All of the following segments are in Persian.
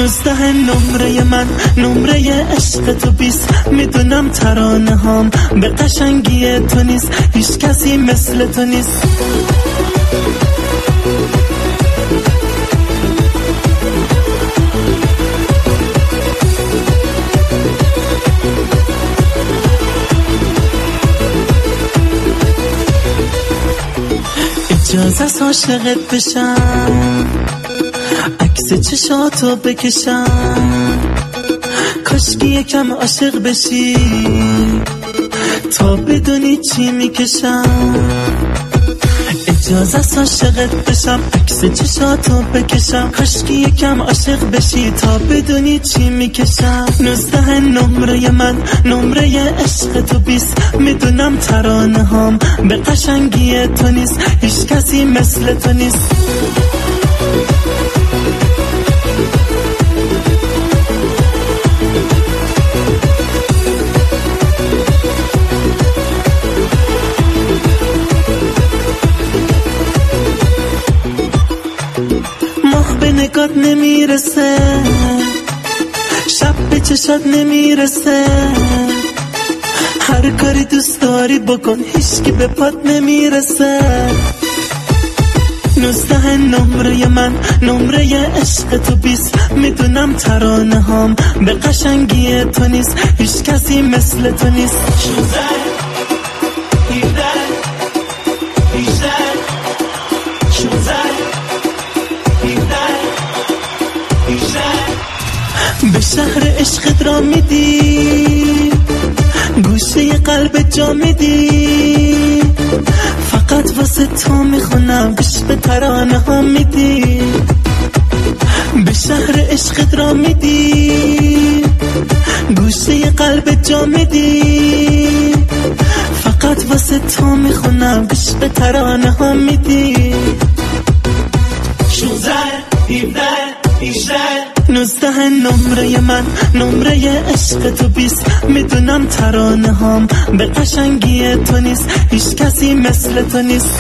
19 نمره من، نمره عشق تو 20. میدونم ترانه هام به قشنگی تو نیست، هیچ کسی مثل تو نیست. اجازه است عاشقت بشم، عکس چشاتو بکشم، کاشکی یکم عاشق بشی تا بدونی چی میکشم. اجازه است عاشقت بشم، عکس چشاتو بکشم، کاشکی یکم عاشق بشی تا بدونی چی میکشم. 19 نمره من، نمره عشق تو 20. میدونم ترانه هام به قشنگی تو نیست، هیچ کسی مثل تو نیست. ماه به نگات نمیرسه، شب به چشات نمیرسه، هر کاری دوست داری بکن هیچکی به پات نمیرسه. 19 نمره من، نمره عشق تو 20. میدونم ترانه هام به قشنگی تو نیست، هیچ کسی مثل تو نیست. 16 به شهر عشقت را میدی، گوشه قلب جا میدی، فقط واسه تو میخونم گوش به ترانه ها میدی. به شهر عشقت را میدی، گوشه قلب جا میدی، فقط واسه تو میخونم گوش به ترانه ها میدی. 16 17 19 نمره من، نمره عشق تو 20. میدونم ترانه هام به قشنگی تو نیست، هیچ کسی مثل تو نیست.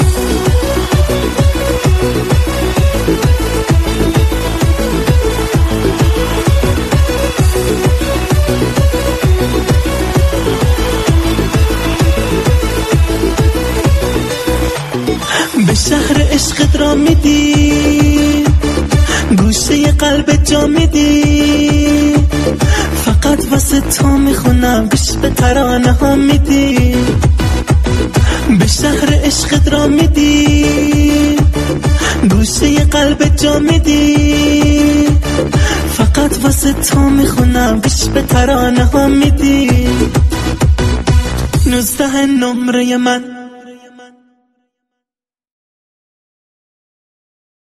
به شهر عشقت را میدی، گوشه قلب جا میدی، فقط واسه تو میخونم گوش به ترانه ها میدی. به شهر عشقت را میدی، گوشه قلب جا میدی، فقط واسه تو میخونم گوش به ترانه ها میدی. 19 نمره من.